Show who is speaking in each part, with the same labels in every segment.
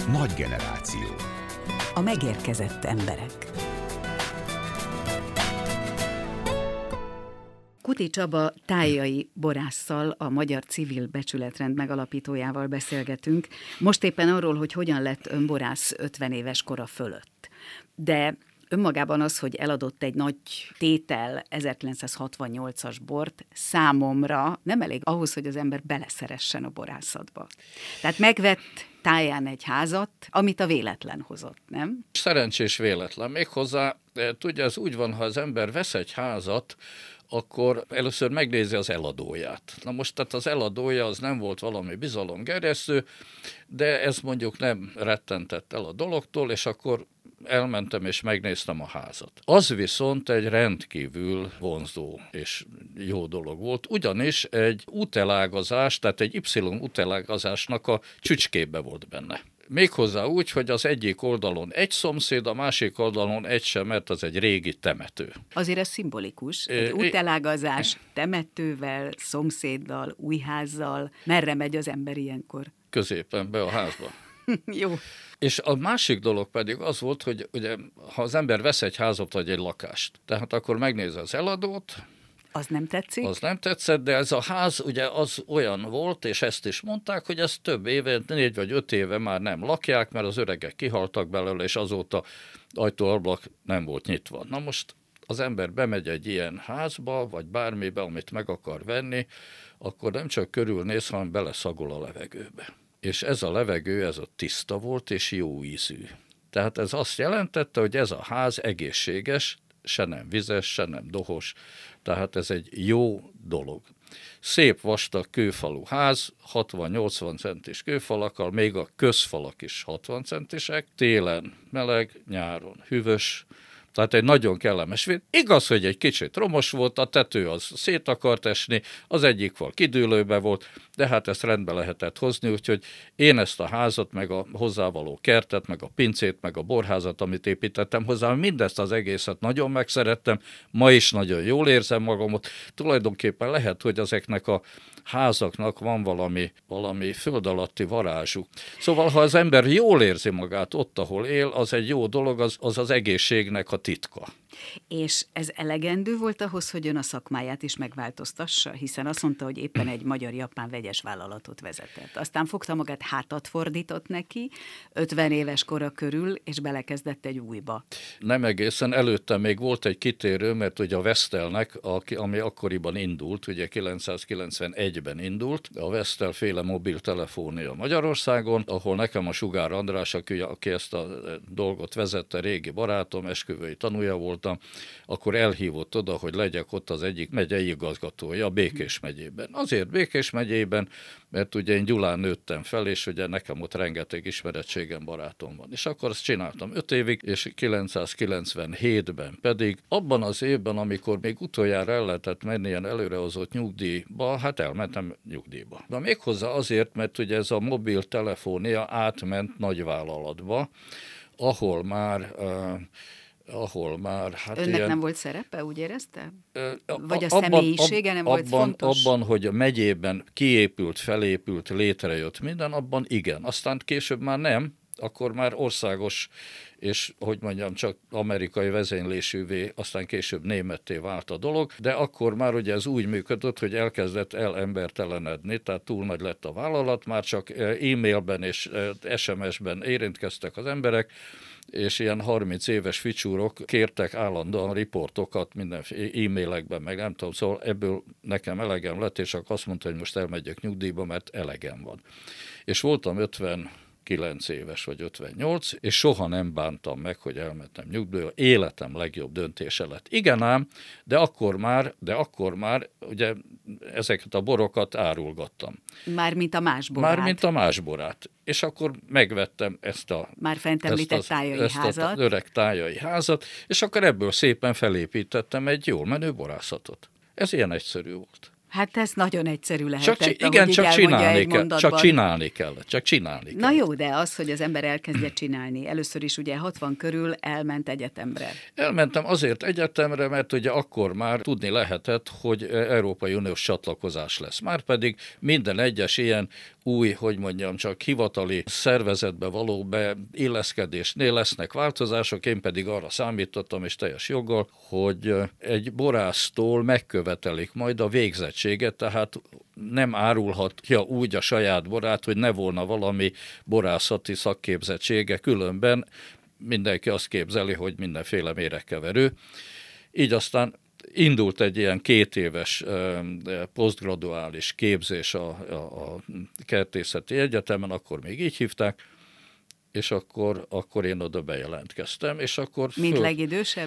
Speaker 1: nagy generáció.
Speaker 2: A megérkezett emberek. Kuti Csaba tájai borásszal, a Magyar Civil Becsületrend megalapítójával beszélgetünk. Most éppen arról, hogy hogyan lett önborász 50 éves kora fölött. De önmagában az, hogy eladott egy nagy tétel 1968-as bort, számomra nem elég ahhoz, hogy az ember beleszeressen a borászatba. Tehát megvett táján egy házat, amit a véletlen hozott, nem?
Speaker 3: Szerencsés véletlen. Méghozzá, tudja, ez úgy van, ha az ember vesz egy házat, akkor először megnézi az eladóját. Na most tehát az eladója az nem volt valami bizalomgerjesztő, de ez mondjuk nem rettentett el a dologtól, és akkor elmentem és megnéztem a házat. Az viszont egy rendkívül vonzó és jó dolog volt, ugyanis egy útelágazás, tehát egy Y útelágazásnak a csücskébe volt benne. Méghozzá úgy, hogy az egyik oldalon egy szomszéd, a másik oldalon egy sem, mert az egy régi temető.
Speaker 2: Azért ez szimbolikus. Egy útelágazás temetővel, szomszéddal, új házzal. Merre megy az ember ilyenkor?
Speaker 3: Középen be a házba.
Speaker 2: Jó.
Speaker 3: És a másik dolog pedig az volt, hogy ugye, ha az ember vesz egy házat vagy egy lakást, tehát akkor megnézi az eladót,
Speaker 2: az nem tetszik?
Speaker 3: Az nem tetszett, de ez a ház ugye az olyan volt, és ezt is mondták, hogy ezt több éve, 4 vagy 5 éve már nem lakják, mert az öregek kihaltak belőle, és azóta ajtó-ablak nem volt nyitva. Na most az ember bemegy egy ilyen házba, vagy bármibe, amit meg akar venni, akkor nem csak körülnéz, hanem beleszagol a levegőbe. És ez a levegő, ez ott tiszta volt, és jó ízű. Tehát ez azt jelentette, hogy ez a ház egészséges, se nem vizes, se nem dohos, tehát ez egy jó dolog. Szép vastag kőfalú ház, 60-80 centis kőfalakkal, még a közfalak is 60 centisek, télen meleg, nyáron hűvös, tehát egy nagyon kellemes vég. Igaz, hogy egy kicsit romos volt, a tető az szét akart esni, az egyik fal kidőlőbe volt, de hát ezt rendbe lehetett hozni, úgyhogy én ezt a házat, meg a hozzávaló kertet, meg a pincét, meg a borházat, amit építettem hozzá, mindezt az egészet nagyon megszerettem, ma is nagyon jól érzem magamot. Tulajdonképpen lehet, hogy ezeknek a házaknak van valami föld alatti varázsuk. Szóval, ha az ember jól érzi magát ott, ahol él, az egy jó dolog, az egészségnek a titka.
Speaker 2: És ez elegendő volt ahhoz, hogy ön a szakmáját is megváltoztassa? Hiszen azt mondta, hogy éppen egy magyar-japán vegyes vállalatot vezetett. Aztán fogta magát, hátat fordított neki, 50 éves kora körül, és belekezdett egy újba.
Speaker 3: Nem egészen, előtte még volt egy kitérő, mert ugye a Vestelnek, ami akkoriban indult, ugye 991-ben indult, a Vestel féle mobiltelefónia Magyarországon, ahol nekem a Sugár András, aki ezt a dolgot vezette, régi barátom, esküvői tanúja voltam, akkor elhívott oda, hogy legyek ott az egyik megyei igazgatója a Békés megyében. Azért Békés megyében, mert ugye én Gyulán nőttem fel, és ugye nekem ott rengeteg ismeretségem, barátom van. És akkor azt csináltam 5 évig, és 997-ben pedig, abban az évben, amikor még utoljára el lehetett menni ilyen előrehozott nyugdíjba, hát elmentem nyugdíjba. De méghozzá azért, mert ugye ez a mobiltelefónia átment nagyvállalatba, ahol már hát
Speaker 2: önnek
Speaker 3: ilyen,
Speaker 2: nem volt szerepe, úgy érezte? Vagy a személyisége nem volt fontos?
Speaker 3: Abban, hogy a megyében kiépült, felépült, létrejött minden, abban igen. Aztán később már nem, akkor már országos, és hogy mondjam, csak amerikai vezénylésűvé, aztán később németté vált a dolog, de akkor már ugye ez úgy működött, hogy elkezdett embertelenedni, tehát túl nagy lett a vállalat, már csak e-mailben és SMS-ben érintkeztek az emberek, és ilyen 30 éves ficsúrok kértek állandóan riportokat minden e-mailekben, meg nem tudom, szóval ebből nekem elegem lett, és akkor azt mondta, hogy most elmegyek nyugdíjba, mert elegem van. És voltam 59 éves, vagy 58, és soha nem bántam meg, hogy elmentem nyugdíjba. Életem legjobb döntése lett. Igen ám, de akkor már ugye ezeket a borokat árulgattam.
Speaker 2: Mármint a másborát.
Speaker 3: Mármint a másborát. És akkor megvettem ezt a
Speaker 2: már fent említett tájai házat.
Speaker 3: Az öreg tájai házat, és akkor ebből szépen felépítettem egy jól menő borászatot. Ez ilyen egyszerű volt.
Speaker 2: Hát ez nagyon egyszerű lehetett.
Speaker 3: Csak csinálni kellett.
Speaker 2: Na jó, de az, hogy az ember elkezdje csinálni. Először is ugye 60 körül elment egyetemre.
Speaker 3: Elmentem azért egyetemre, mert ugye akkor már tudni lehetett, hogy Európai Uniós csatlakozás lesz. Márpedig minden egyes ilyen új, csak hivatali szervezetbe való beilleszkedésnél lesznek változások, én pedig arra számítottam, és teljes joggal, hogy egy borásztól megkövetelik majd a végzettséget, tehát nem árulhatja úgy a saját borát, hogy ne volna valami borászati szakképzettsége, különben mindenki azt képzeli, hogy mindenféle méregkeverő. Így aztán indult egy ilyen 2 éves posztgraduális képzés a Kertészeti Egyetemen, akkor még így hívták, és akkor én oda bejelentkeztem, és akkor...
Speaker 2: Mint legidősebb?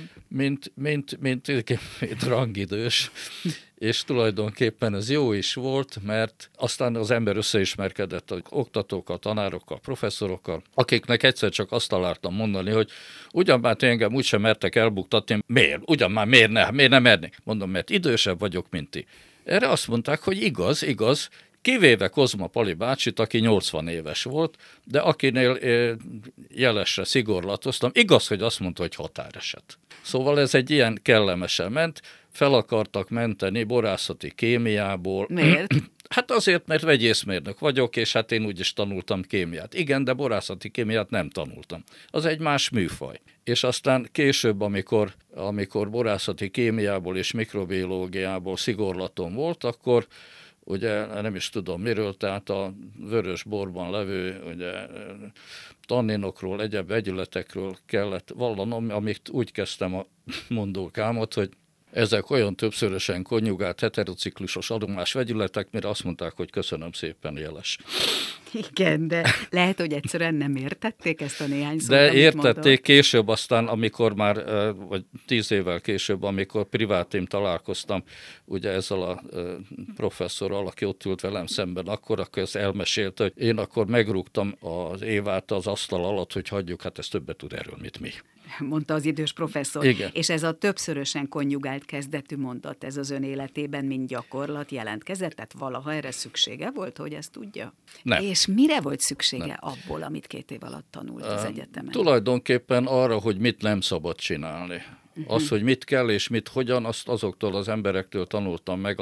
Speaker 3: Mint rangidős, és tulajdonképpen ez jó is volt, mert aztán az ember összeismerkedett az oktatókkal, tanárokkal, professzorokkal, akiknek egyszer csak azt találtam mondani, hogy ugyan már engem úgysem mertek elbuktatni, miért? Ugyan már miért nem mernék? Mondom, mert idősebb vagyok, mint ti. Erre azt mondták, hogy igaz, kivéve Kozma Pali bácsit, aki 80 éves volt, de akinél jelesre szigorlatoztam, igaz, hogy azt mondta, hogy határeset. Szóval ez egy ilyen kellemesen ment, fel akartak menteni borászati kémiából.
Speaker 2: Miért?
Speaker 3: Hát azért, mert vegyészmérnök vagyok, és hát én úgyis tanultam kémiát. Igen, de borászati kémiát nem tanultam. Az egy más műfaj. És aztán később, amikor borászati kémiából és mikrobiológiából szigorlatom volt, akkor ugye nem is tudom miről, tehát a vörös borban levő ugye, tanninokról, egyéb vegyületekről kellett vallanom, amit úgy kezdtem a mondókámot, hogy ezek olyan többszörösen konjugált heterociklusos aromás vegyületek, mire azt mondták, hogy köszönöm szépen, jeles.
Speaker 2: Igen, de lehet, hogy egyszerűen nem értették ezt a néhány szót,
Speaker 3: de értették később, aztán, amikor már, vagy 10 évvel később, amikor privátén találkoztam, ugye ezzel a professzorral, aki ott ült velem szemben, akkor ezt elmesélte, hogy én akkor megrúgtam az Évát az asztal alatt, hogy hagyjuk, hát ez többet tud erről, mint mi.
Speaker 2: Mondta az idős professzor.
Speaker 3: Igen.
Speaker 2: És ez a többszörösen konjugált kezdetű mondat, ez az ön életében mint gyakorlat jelentkezett? Tehát valaha erre szüksége volt, hogy ezt tudja?
Speaker 3: Nem.
Speaker 2: És mire volt szüksége abból, amit 2 év alatt tanult az egyetemen?
Speaker 3: Tulajdonképpen arra, hogy mit nem szabad csinálni. Az, hogy mit kell és mit hogyan, azt azoktól az emberektől tanultam meg,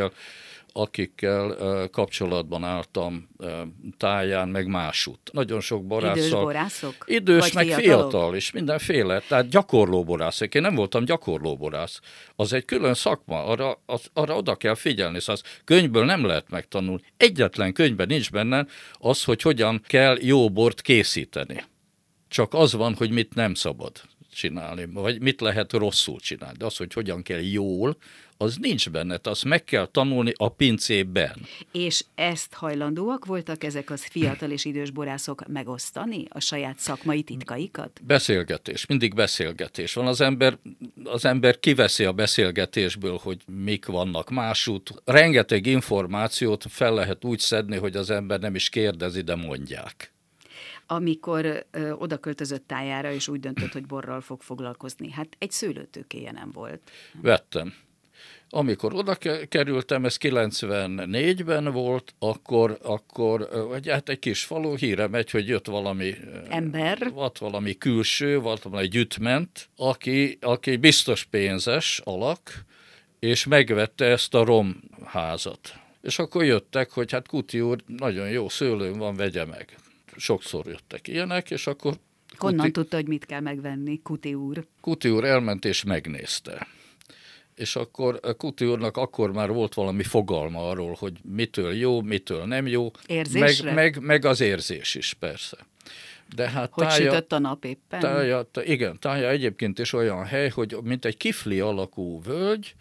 Speaker 3: akikkel kapcsolatban álltam táján, meg másút. Nagyon sok borásszal.
Speaker 2: Idős borászok?
Speaker 3: Idős, meg fiatal is, mindenféle. Tehát gyakorló borászok. Én nem voltam gyakorló borász. Az egy külön szakma, arra oda kell figyelni. Szóval könyvből nem lehet megtanulni. Egyetlen könyvben nincs benne az, hogy hogyan kell jó bort készíteni. Csak az van, hogy mit nem szabad csinálni, vagy mit lehet rosszul csinálni. De az, hogy hogyan kell jól, az nincs benne, azt meg kell tanulni a pincében. És
Speaker 2: ezt hajlandóak voltak ezek az fiatal és idős borászok megosztani, a saját szakmai titkaikat?
Speaker 3: Beszélgetés, mindig beszélgetés van. Az ember kiveszi a beszélgetésből, hogy mik vannak másút. Rengeteg információt fel lehet úgy szedni, hogy az ember nem is kérdezi, de mondják.
Speaker 2: Amikor oda költözött tájára, és úgy döntött, hogy borral fog foglalkozni, hát egy szőlőtőkéje nem volt.
Speaker 3: Vettem. Amikor oda kerültem, ez 94-ben volt, akkor hát egy kis falu, híre megy, hogy jött valami
Speaker 2: ember,
Speaker 3: volt valami külső, volt valami gyütment, aki biztos pénzes alak, és megvette ezt a romházat. És akkor jöttek, hogy hát Kuti úr, nagyon jó szőlőm van, vegye meg. Sokszor jöttek ilyenek, és akkor...
Speaker 2: Honnan tudta, hogy mit kell megvenni, Kuti úr?
Speaker 3: Kuti úr elment és megnézte. És akkor Kuti úrnak akkor már volt valami fogalma arról, hogy mitől jó, mitől nem jó.
Speaker 2: Érzésre?
Speaker 3: Meg az érzés is, persze. De hát
Speaker 2: hogy sütött a nap éppen?
Speaker 3: Tája egyébként is olyan hely, hogy mint egy kifli alakú völgy,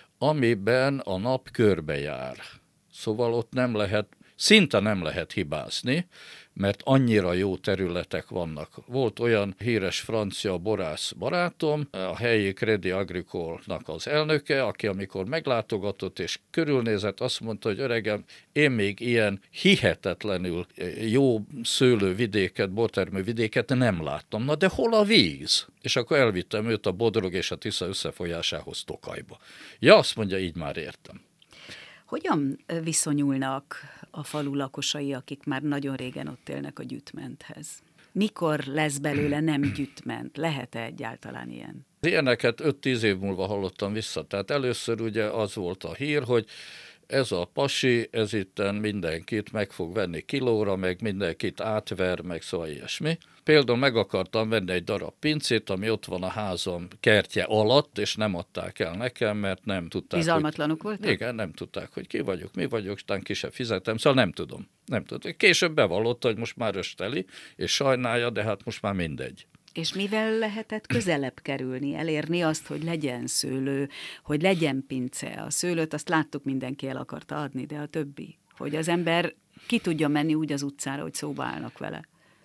Speaker 3: amiben a nap körbejár. Szóval ott szinte nem lehet hibázni, mert annyira jó területek vannak. Volt olyan híres francia borász barátom, a helyi Crédit Agricole-nak az elnöke, aki amikor meglátogatott és körülnézett, azt mondta, hogy öregem, én még ilyen hihetetlenül jó szőlővidéket, bortermővidéket nem láttam. Na de hol a víz? És akkor elvittem őt a Bodrog és a Tisza összefolyásához Tokajba. Ja, azt mondja, így már értem.
Speaker 2: Hogyan viszonyulnak a falu lakosai, akik már nagyon régen ott élnek a gyütmenthez? Mikor lesz belőle nem gyütment? Lehet-e egyáltalán ilyen?
Speaker 3: Ilyeneket 5-10 év múlva hallottam vissza. Tehát először ugye az volt a hír, hogy ez a pasi, ez itten mindenkit meg fog venni kilóra, meg mindenkit átver, meg szóval ilyesmi. Például meg akartam venni egy darab pincét, ami ott van a házam kertje alatt, és nem adták el nekem, mert nem tudták.
Speaker 2: Bizalmatlanok voltak?
Speaker 3: Igen, nem tudták, hogy ki vagyok, mi vagyok, aztán ki sem fizetem, szóval nem tudom. Később bevallotta, hogy most már östeli, és sajnálja, de hát most már mindegy.
Speaker 2: És mivel lehetett közelebb kerülni, elérni azt, hogy legyen szőlő, hogy legyen pince? A szőlőt azt láttuk, mindenki el akarta adni, de a többi, hogy az ember ki tudja menni úgy az utcára, hogy szóba állnak vele.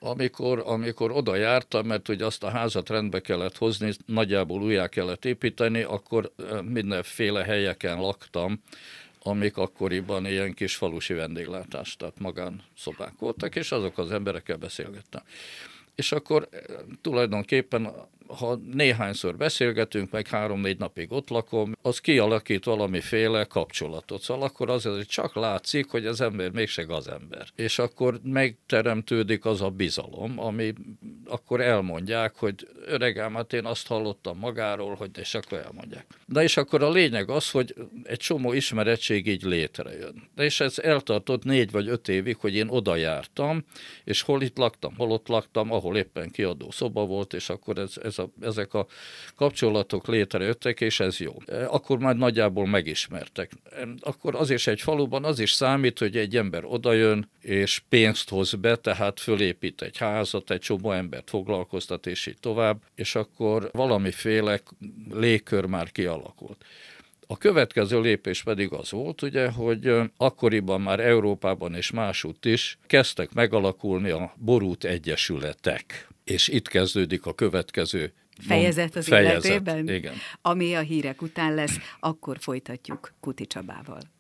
Speaker 3: Amikor oda jártam, mert ugye azt a házat rendbe kellett hozni, nagyjából újjá kellett építeni, akkor mindenféle helyeken laktam, amik akkoriban ilyen kis falusi vendéglátás, tehát magánszobák voltak, és azok az emberekkel beszélgettem. És akkor tulajdonképpen, ha néhányszor beszélgetünk, meg 3-4 napig ott lakom, az kialakít valamiféle kapcsolatot. Szóval akkor azért csak látszik, hogy az ember mégse gazember. És akkor megteremtődik az a bizalom, ami akkor elmondják, hogy öregem, hát én azt hallottam magáról, hogy és akkor elmondják. De és akkor a lényeg az, hogy egy csomó ismerettség így létrejön. De és ez eltartott 4 vagy 5 évig, hogy én oda jártam, és hol itt laktam, hol ott laktam, ahol éppen kiadó szoba volt, és akkor ezek a kapcsolatok létrejöttek, és ez jó. Akkor már nagyjából megismertek. Akkor az is egy faluban az is számít, hogy egy ember odajön, és pénzt hoz be, tehát fölépít egy házat, egy csomó embert foglalkoztat, és így tovább, és akkor valamiféle légkör már kialakult. A következő lépés pedig az volt, ugye, hogy akkoriban már Európában és másútt is kezdtek megalakulni a borút egyesületek. És itt kezdődik a következő
Speaker 2: fejezet az életében,
Speaker 3: igen.
Speaker 2: Ami a hírek után lesz, akkor folytatjuk Kuti Csabával.